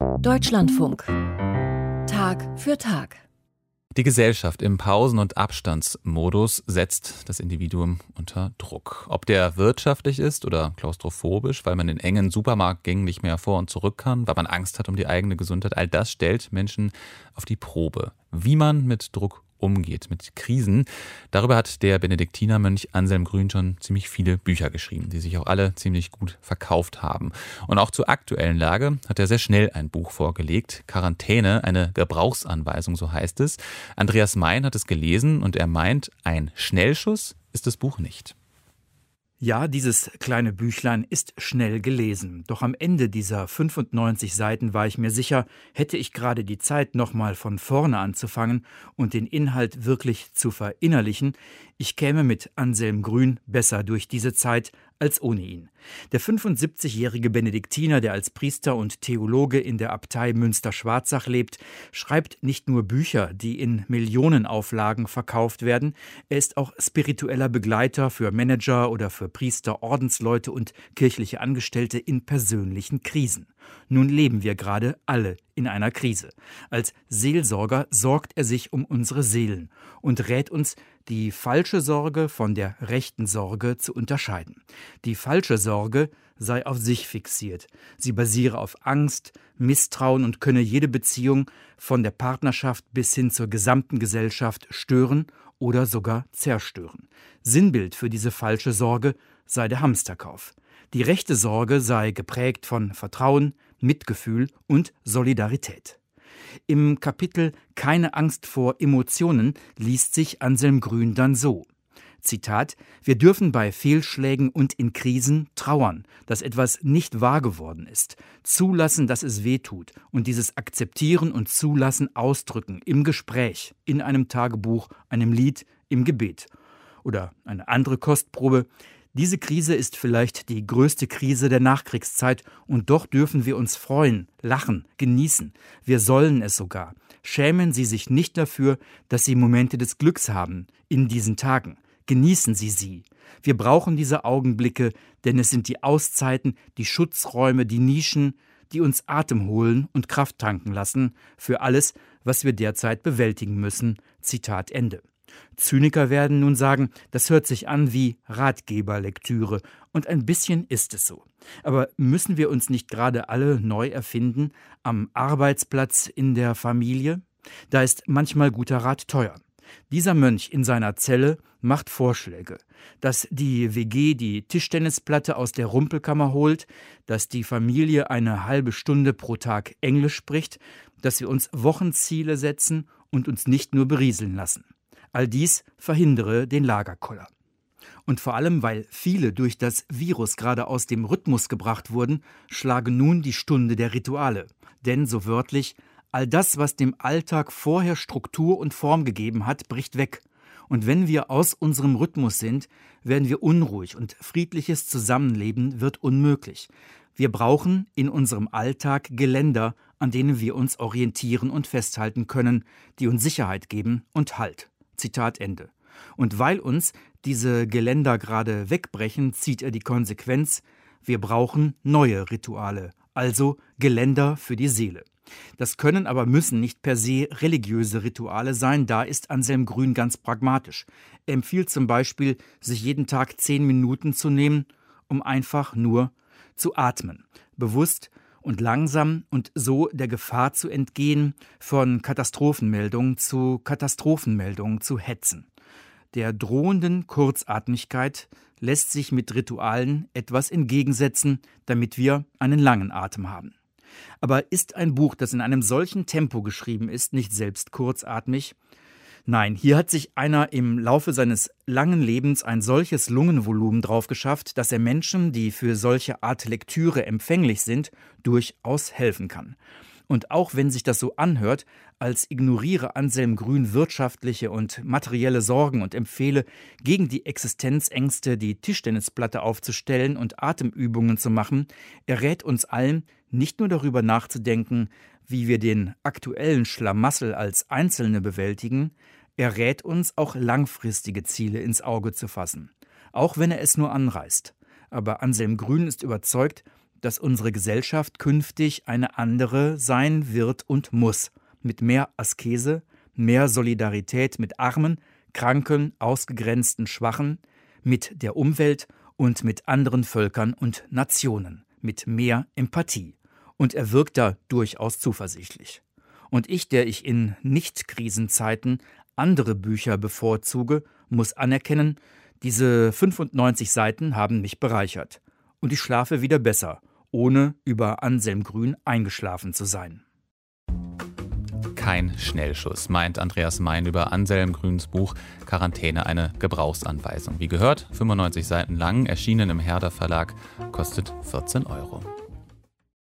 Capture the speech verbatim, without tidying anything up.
Deutschlandfunk. Tag für Tag. Die Gesellschaft im Pausen- und Abstandsmodus setzt das Individuum unter Druck. Ob der wirtschaftlich ist oder klaustrophobisch, weil man in engen Supermarktgängen nicht mehr vor und zurück kann, weil man Angst hat um die eigene Gesundheit, all das stellt Menschen auf die Probe. Wie man mit Druck umgeht, mit Krisen. Darüber hat der Benediktinermönch Anselm Grün schon ziemlich viele Bücher geschrieben, die sich auch alle ziemlich gut verkauft haben. Und auch zur aktuellen Lage hat er sehr schnell ein Buch vorgelegt. Quarantäne, eine Gebrauchsanweisung, so heißt es. Andreas Mein hat es gelesen und er meint, ein Schnellschuss ist das Buch nicht. Ja, dieses kleine Büchlein ist schnell gelesen. Doch am Ende dieser fünfundneunzig Seiten war ich mir sicher, hätte ich gerade die Zeit, nochmal von vorne anzufangen und den Inhalt wirklich zu verinnerlichen, ich käme mit Anselm Grün besser durch diese Zeit als ohne ihn. Der fünfundsiebzigjährige Benediktiner, der als Priester und Theologe in der Abtei Münster-Schwarzach lebt, schreibt nicht nur Bücher, die in Millionenauflagen verkauft werden, er ist auch spiritueller Begleiter für Manager oder für Priester, Ordensleute und kirchliche Angestellte in persönlichen Krisen. Nun leben wir gerade alle in einer Krise. Als Seelsorger sorgt er sich um unsere Seelen und rät uns, die falsche Sorge von der rechten Sorge zu unterscheiden. Die falsche Sorge sei auf sich fixiert. Sie basiere auf Angst, Misstrauen und könne jede Beziehung von der Partnerschaft bis hin zur gesamten Gesellschaft stören oder sogar zerstören. Sinnbild für diese falsche Sorge sei der Hamsterkauf. Die rechte Sorge sei geprägt von Vertrauen, Mitgefühl und Solidarität. Im Kapitel Keine Angst vor Emotionen liest sich Anselm Grün dann so. Zitat: Wir dürfen bei Fehlschlägen und in Krisen trauern, dass etwas nicht wahr geworden ist, zulassen, dass es weh tut und dieses Akzeptieren und Zulassen ausdrücken im Gespräch, in einem Tagebuch, einem Lied, im Gebet. Oder eine andere Kostprobe: Diese Krise ist vielleicht die größte Krise der Nachkriegszeit und doch dürfen wir uns freuen, lachen, genießen. Wir sollen es sogar. Schämen Sie sich nicht dafür, dass Sie Momente des Glücks haben in diesen Tagen. Genießen Sie sie. Wir brauchen diese Augenblicke, denn es sind die Auszeiten, die Schutzräume, die Nischen, die uns Atem holen und Kraft tanken lassen für alles, was wir derzeit bewältigen müssen. Zitat Ende. Zyniker werden nun sagen, das hört sich an wie Ratgeberlektüre und ein bisschen ist es so. Aber müssen wir uns nicht gerade alle neu erfinden, am Arbeitsplatz, in der Familie? Da ist manchmal guter Rat teuer. Dieser Mönch in seiner Zelle macht Vorschläge, dass die W G die Tischtennisplatte aus der Rumpelkammer holt, dass die Familie eine halbe Stunde pro Tag Englisch spricht, dass wir uns Wochenziele setzen und uns nicht nur berieseln lassen. All dies verhindere den Lagerkoller. Und vor allem, weil viele durch das Virus gerade aus dem Rhythmus gebracht wurden, schlage nun die Stunde der Rituale. Denn, so wörtlich, all das, was dem Alltag vorher Struktur und Form gegeben hat, bricht weg. Und wenn wir aus unserem Rhythmus sind, werden wir unruhig und friedliches Zusammenleben wird unmöglich. Wir brauchen in unserem Alltag Geländer, an denen wir uns orientieren und festhalten können, die uns Sicherheit geben und Halt. Zitat Ende. Und weil uns diese Geländer gerade wegbrechen, zieht er die Konsequenz: Wir brauchen neue Rituale, also Geländer für die Seele. Das können aber müssen nicht per se religiöse Rituale sein, da ist Anselm Grün ganz pragmatisch. Er empfiehlt zum Beispiel, sich jeden Tag zehn Minuten zu nehmen, um einfach nur zu atmen, bewusst und langsam und so der Gefahr zu entgehen, von Katastrophenmeldung zu Katastrophenmeldung zu hetzen. Der drohenden Kurzatmigkeit lässt sich mit Ritualen etwas entgegensetzen, damit wir einen langen Atem haben. Aber ist ein Buch, das in einem solchen Tempo geschrieben ist, nicht selbst kurzatmig? Nein, hier hat sich einer im Laufe seines langen Lebens ein solches Lungenvolumen drauf geschafft, dass er Menschen, die für solche Art Lektüre empfänglich sind, durchaus helfen kann. Und auch wenn sich das so anhört, als ignoriere Anselm Grün wirtschaftliche und materielle Sorgen und empfehle, gegen die Existenzängste die Tischtennisplatte aufzustellen und Atemübungen zu machen, er rät uns allen, nicht nur darüber nachzudenken, wie wir den aktuellen Schlamassel als Einzelne bewältigen, er rät uns auch langfristige Ziele ins Auge zu fassen, auch wenn er es nur anreißt. Aber Anselm Grün ist überzeugt, dass unsere Gesellschaft künftig eine andere sein wird und muss, mit mehr Askese, mehr Solidarität mit Armen, Kranken, ausgegrenzten Schwachen, mit der Umwelt und mit anderen Völkern und Nationen, mit mehr Empathie. Und er wirkt da durchaus zuversichtlich. Und ich, der ich in Nicht-Krisenzeiten andere Bücher bevorzuge, muss anerkennen, diese fünfundneunzig Seiten haben mich bereichert. Und ich schlafe wieder besser, ohne über Anselm Grün eingeschlafen zu sein. Kein Schnellschuss, meint Andreas Mein über Anselm Grüns Buch Quarantäne, eine Gebrauchsanweisung. Wie gehört, fünfundneunzig Seiten lang, erschienen im Herder Verlag, kostet vierzehn Euro.